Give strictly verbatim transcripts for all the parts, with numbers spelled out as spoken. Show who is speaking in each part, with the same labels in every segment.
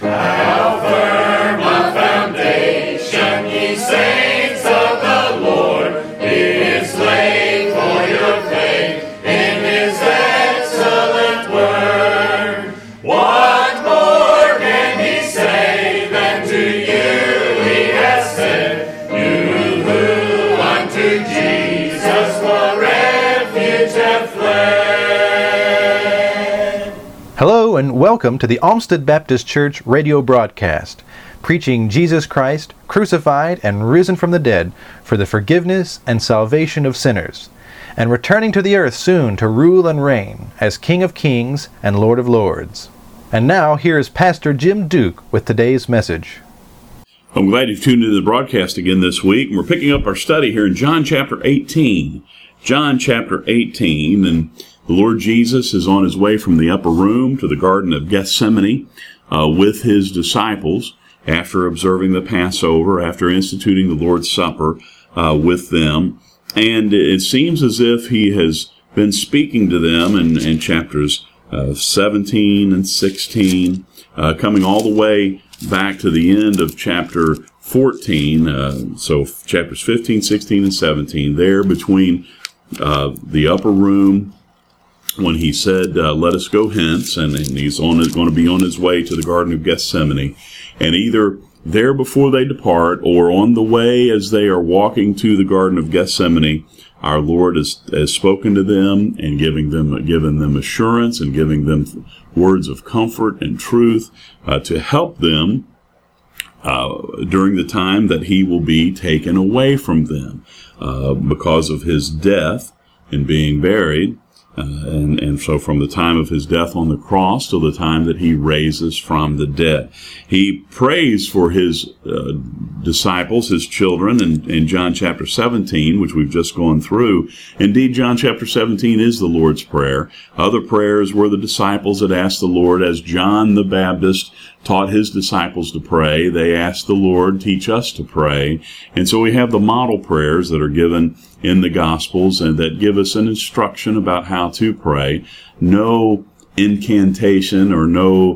Speaker 1: How firm a foundation, ye saints of the Lord, is laid for your faith in his excellent word. What more can he say than to you he has said, you who unto Jesus for refuge have fled?
Speaker 2: Hello and welcome to the Olmsted Baptist Church radio broadcast, preaching Jesus Christ, crucified and risen from the dead for the forgiveness and salvation of sinners, and returning to the earth soon to rule and reign as King of Kings and Lord of Lords. And now here is Pastor Jim Duke with today's message.
Speaker 3: I'm glad you've tuned into the broadcast again this week. We're picking up our study here in John chapter eighteen. John chapter eighteen, and the Lord Jesus is on his way from the upper room to the Garden of Gethsemane uh, with his disciples after observing the Passover, after instituting the Lord's Supper uh, with them. And it seems as if he has been speaking to them in, in chapters uh, seventeen and sixteen, uh, coming all the way back to the end of chapter fourteen, uh, so chapters fifteen, sixteen, and seventeen, there between uh, the upper room when he said, uh, let us go hence, and, and he's on his, going to be on his way to the Garden of Gethsemane, and either there before they depart or on the way as they are walking to the Garden of Gethsemane, our Lord has, has spoken to them and giving them, given them assurance and giving them words of comfort and truth uh, to help them uh, during the time that he will be taken away from them uh, because of his death and being buried. Uh, and, and so from the time of his death on the cross till the time that he raises from the dead. He prays for his uh, disciples, his children, in, in John chapter seventeen, which we've just gone through. Indeed, John chapter seventeen is the Lord's Prayer. Other prayers were the disciples that asked the Lord, as John the Baptist taught his disciples to pray. They asked the Lord, teach us to pray. And so we have the model prayers that are given in the Gospels and that give us an instruction about how to pray. No incantation or no,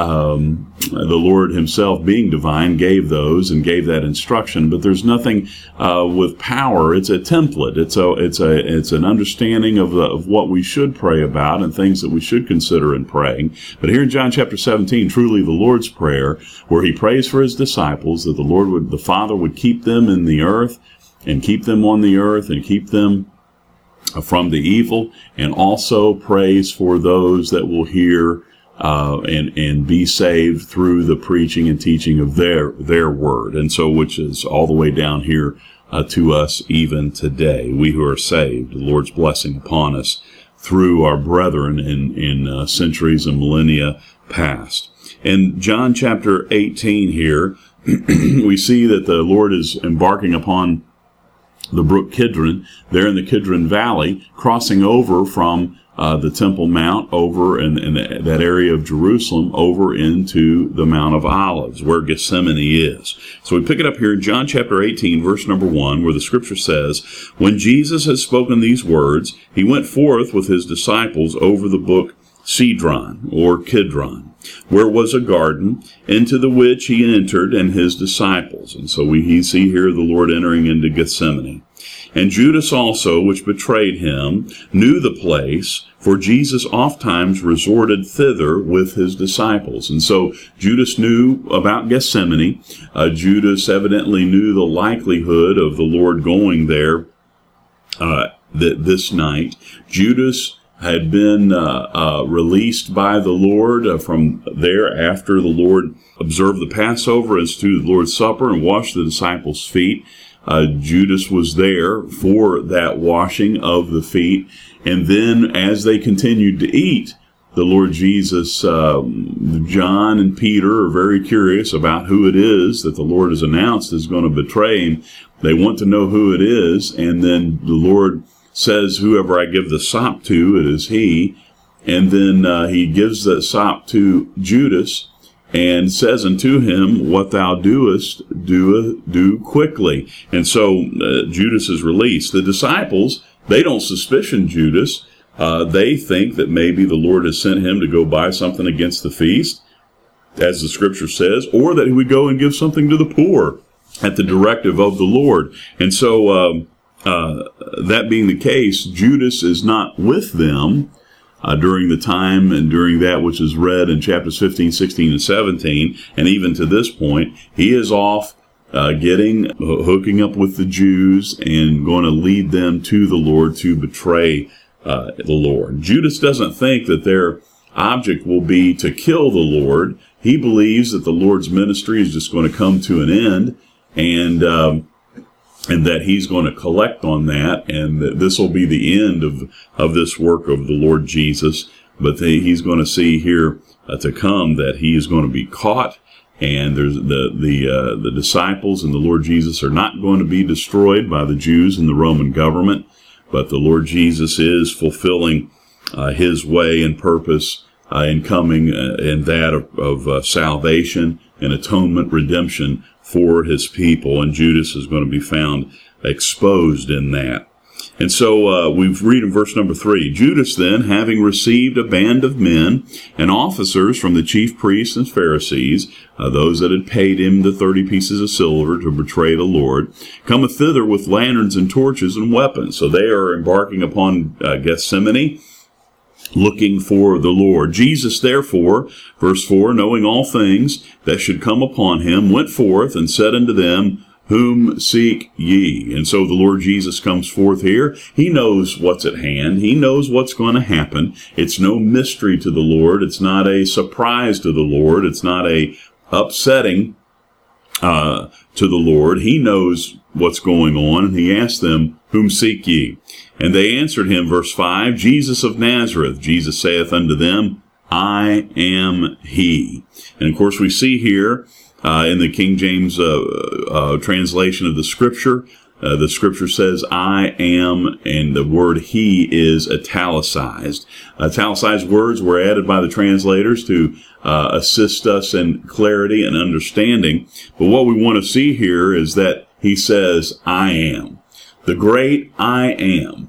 Speaker 3: um, the Lord himself being divine gave those and gave that instruction, but there's nothing uh, with power. It's a template. It's a, it's a, it's an understanding of, the, of what we should pray about and things that we should consider in praying. But here in John chapter seventeen, truly the Lord's Prayer, where he prays for his disciples that the Lord would, the Father would keep them in the earth and keep them on the earth and keep them from the evil, and also prays for those that will hear uh, and and be saved through the preaching and teaching of their their word. And so, which is all the way down here uh, to us even today, we who are saved, the Lord's blessing upon us through our brethren in in uh, centuries and millennia past. In John chapter eighteen here, we see that the Lord is embarking upon the brook Kidron, there in the Kidron Valley, crossing over from uh, the Temple Mount over in, in that area of Jerusalem over into the Mount of Olives, where Gethsemane is. So we pick it up here in John chapter eighteen, verse number one, where the scripture says, when Jesus had spoken these words, he went forth with his disciples over the brook Cedron, or Kidron, where was a garden, into the which he entered and his disciples. And so we see here the Lord entering into Gethsemane. And Judas also, which betrayed him, knew the place, for Jesus ofttimes resorted thither with his disciples. And so Judas knew about Gethsemane. Uh, Judas evidently knew the likelihood of the Lord going there uh, th- this night. Judas had been uh, uh, released by the Lord uh, from there after the Lord observed the Passover, instituted the Lord's Supper, and washed the disciples' feet. Uh, Judas was there for that washing of the feet. And then as they continued to eat, the Lord Jesus, um, John and Peter are very curious about who it is that the Lord has announced is going to betray him. They want to know who it is. And then the Lord says, whoever I give the sop to, it is he. And then uh, he gives that sop to Judas and says unto him, what thou doest, do, do quickly. And so uh, Judas is released. The disciples, they don't suspicion Judas. Uh, they think that maybe the Lord has sent him to go buy something against the feast. as the scripture says, or that he would go and give something to the poor at the directive of the Lord. And so, um, uh, that being the case, Judas is not with them uh, during the time and during that which is read in chapters fifteen, sixteen, and seventeen. And even to this point, he is off uh, getting, hooking up with the Jews and going to lead them to the Lord to betray uh, the Lord. Judas doesn't think that their object will be to kill the Lord. He believes that the Lord's ministry is just going to come to an end, and um, and that he's going to collect on that, and that this will be the end of of this work of the Lord Jesus. But they, he's going to see here uh, to come that he is going to be caught, and there's the the uh, the disciples and the Lord Jesus are not going to be destroyed by the Jews and the Roman government, but the Lord Jesus is fulfilling uh, his way and purpose uh, in coming, uh, and that of, of uh, salvation and atonement, redemption for his people, and Judas is going to be found exposed in that. And so uh, we read in verse number three, Judas then, having received a band of men and officers from the chief priests and Pharisees, uh, those that had paid him the thirty pieces of silver to betray the Lord, cometh thither with lanterns and torches and weapons. So they are embarking upon uh, Gethsemane, looking for the Lord. Jesus, therefore, verse four, knowing all things that should come upon him, went forth and said unto them, Whom seek ye? And so the Lord Jesus comes forth here. He knows what's at hand. He knows what's going to happen. It's no mystery to the Lord. It's not a surprise to the Lord. It's not a upsetting uh, to the Lord. He knows what's going on, and he asked them, Whom seek ye? And they answered him, verse five, Jesus of Nazareth. Jesus saith unto them, I am he. And of course we see here uh, in the King James uh, uh, translation of the scripture, uh, the scripture says, I am, and the word he is italicized. Italicized words were added by the translators to uh, assist us in clarity and understanding. But what we want to see here is that he says, I am. The great I am,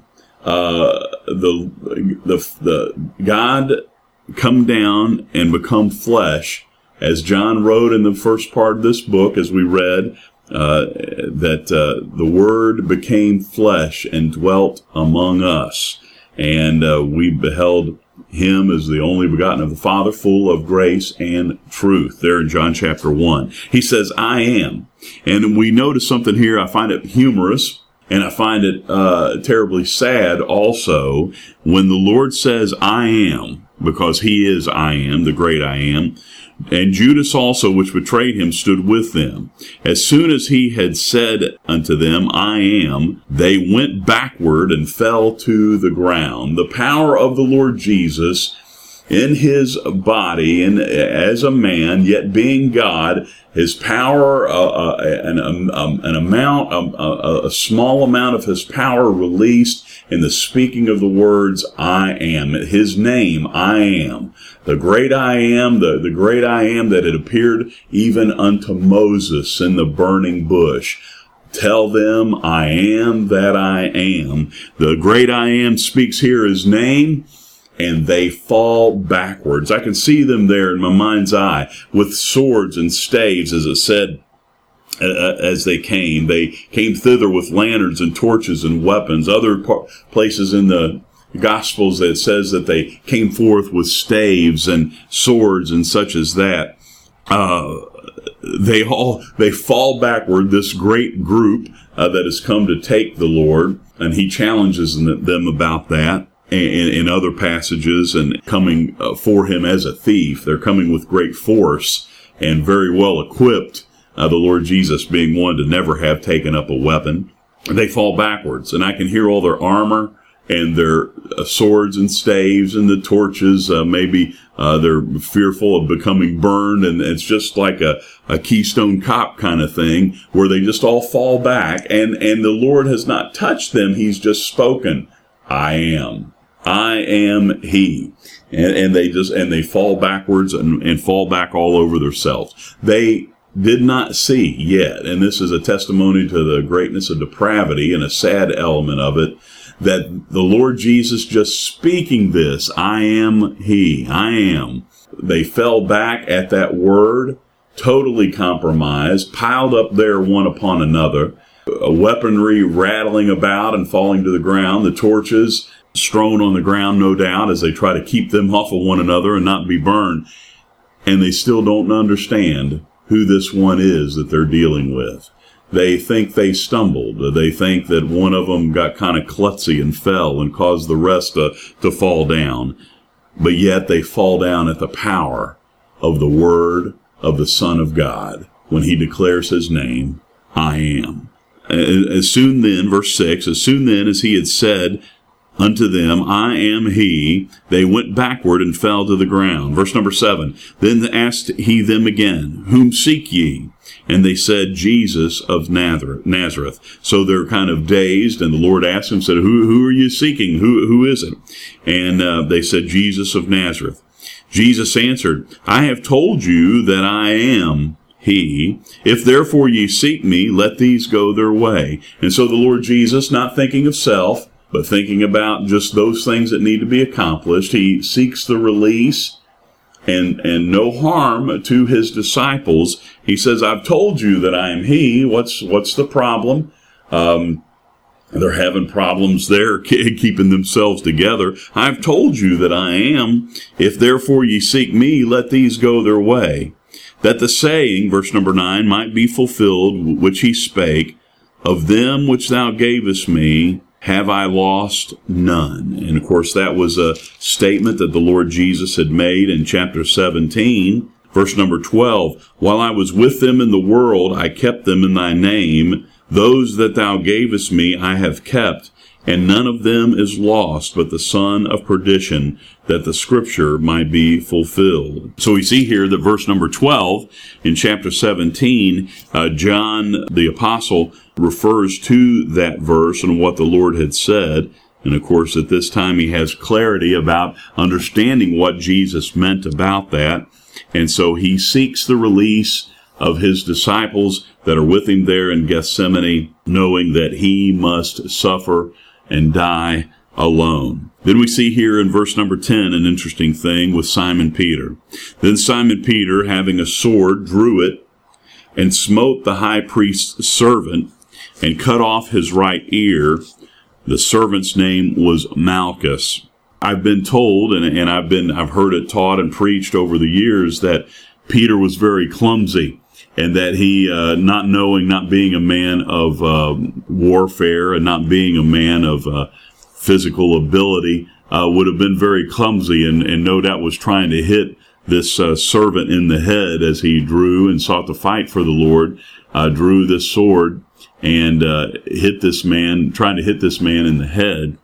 Speaker 3: uh, the, the, the God come down and become flesh, as John wrote in the first part of this book, as we read, uh, that, uh, the Word became flesh and dwelt among us. And, uh, we beheld him as the only begotten of the Father, full of grace and truth. There in John chapter one. He says, I am. And we notice something here. I find it humorous. And I find it uh, terribly sad also when the Lord says, I am, because he is I am, the great I am. And Judas also, which betrayed him, stood with them. As soon as he had said unto them, I am, they went backward and fell to the ground. The power of the Lord Jesus in his body, and as a man, yet being God, his power, uh, uh, an, um, um, an amount, um, uh, a small amount of his power released in the speaking of the words, I am. His name, I am. The great I am, the, the great I am that had appeared even unto Moses in the burning bush. Tell them, I am that I am. The great I am speaks here his name, and they fall backwards. I can see them there in my mind's eye with swords and staves, as it said, uh, as they came. They came thither with lanterns and torches and weapons. Other par- places in the Gospels that says that they came forth with staves and swords and such as that. Uh, they all, they fall backward, this great group uh, that has come to take the Lord, and he challenges them about that. In, in other passages, and coming uh, for him as a thief. They're coming with great force and very well equipped, uh, the Lord Jesus being one to never have taken up a weapon. They fall backwards, and I can hear all their armor and their uh, swords and staves and the torches. Uh, maybe uh, they're fearful of becoming burned, and it's just like a, a Keystone Cop kind of thing, where they just all fall back, and, and the Lord has not touched them. He's just spoken, I am. I am he. And, and they just, and they fall backwards and, and fall back all over themselves. They did not see yet, and this is a testimony to the greatness of depravity and a sad element of it, that the Lord Jesus just speaking this, I am he, I am, They fell back at that word, totally compromised, piled up there one upon another, a weaponry rattling about and falling to the ground, the torches strewn on the ground, no doubt, as they try to keep them off of one another and not be burned. And they still don't understand who this one is that they're dealing with. They think they stumbled. They think that one of them got kind of klutzy and fell and caused the rest to, to fall down. But yet they fall down at the power of the word of the Son of God when he declares his name, I am. As soon then, verse six, as soon then as he had said unto them, I am he, they went backward and fell to the ground. Verse number seven, then asked he them again, whom seek ye? And they said, Jesus of Nazareth. So they're kind of dazed, and the Lord asked them, said, who, who are you seeking? Who, who is it? And uh, they said, Jesus of Nazareth. Jesus answered, I have told you that I am he. If therefore ye seek me, let these go their way. And so the Lord Jesus, not thinking of self, but thinking about just those things that need to be accomplished, he seeks the release and and no harm to his disciples. He says, I've told you that I am he. What's what's the problem? Um, they're having problems there keeping themselves together. I've told you that I am. If therefore ye seek me, let these go their way. That the saying, verse number nine, might be fulfilled, which he spake, of them which thou gavest me, have I lost none. And of course, that was a statement that the Lord Jesus had made in chapter seventeen, verse number twelve. While I was with them in the world, I kept them in thy name. Those that thou gavest me, I have kept, and none of them is lost, but the son of perdition, that the scripture might be fulfilled. So we see here that verse number twelve in chapter seventeen, uh, John the apostle refers to that verse and what the Lord had said. And of course, at this time, he has clarity about understanding what Jesus meant about that. And so he seeks the release of his disciples that are with him there in Gethsemane, knowing that he must suffer and die alone. Then we see here in verse number ten an interesting thing with Simon Peter. Then Simon Peter, having a sword, drew it and smote the high priest's servant and cut off his right ear. The servant's name was Malchus. I've been told, and, and I've been I've heard it taught and preached over the years, that Peter was very clumsy, and that he, uh, not knowing, not being a man of uh, warfare and not being a man of uh, physical ability, uh, would have been very clumsy, and, and no doubt was trying to hit this uh, servant in the head as he drew and sought to fight for the Lord, uh, drew this sword and uh, hit this man, trying to hit this man in the head,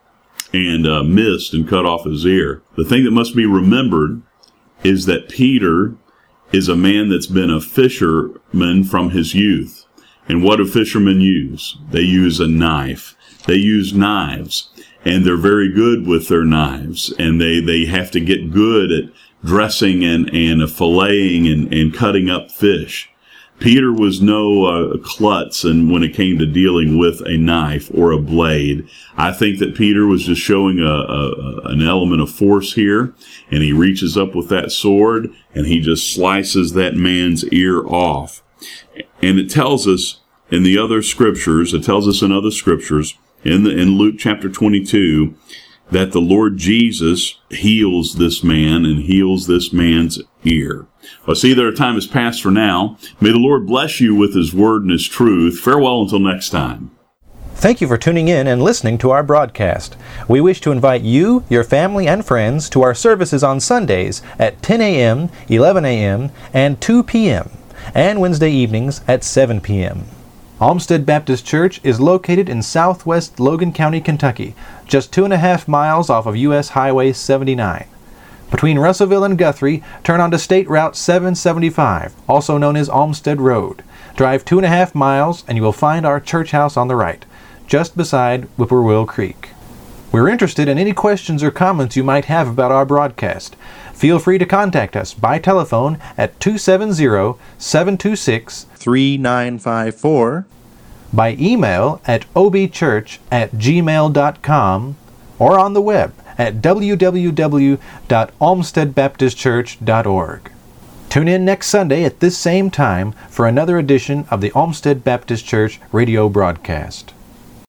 Speaker 3: and uh, missed and cut off his ear. The thing that must be remembered is that Peter is a man that's been a fisherman from his youth. And what do fishermen use? They use a knife. They use knives, and they're very good with their knives, and they, they have to get good at dressing and, and filleting and, and cutting up fish. Peter was no uh, klutz, and when it came to dealing with a knife or a blade, I think that Peter was just showing a, a an element of force here, and he reaches up with that sword and he just slices that man's ear off. And it tells us in the other scriptures, it tells us in other scriptures in the, in Luke chapter twenty-two, that the Lord Jesus heals this man and heals this man's ear. Well, see, their time has passed for now. May the Lord bless you with his word and his truth. Farewell until next time.
Speaker 2: Thank you for tuning in and listening to our broadcast. We wish to invite you, your family, and friends to our services on Sundays at ten a.m., eleven a.m., and two p.m., and Wednesday evenings at seven p.m. Olmsted Baptist Church is located in southwest Logan County, Kentucky, just two and a half miles off of U S Highway seventy-nine. Between Russellville and Guthrie, turn onto State Route seven seventy-five, also known as Olmsted Road. Drive two and a half miles and you will find our church house on the right, just beside Whippoorwill Creek. We're interested in any questions or comments you might have about our broadcast. Feel free to contact us by telephone at two seven zero, seven two six, three nine five four, by email at obchurch at gmail dot com, or on the web at w w w dot olmsted baptist church dot org. Tune in next Sunday at this same time for another edition of the Olmsted Baptist Church radio broadcast.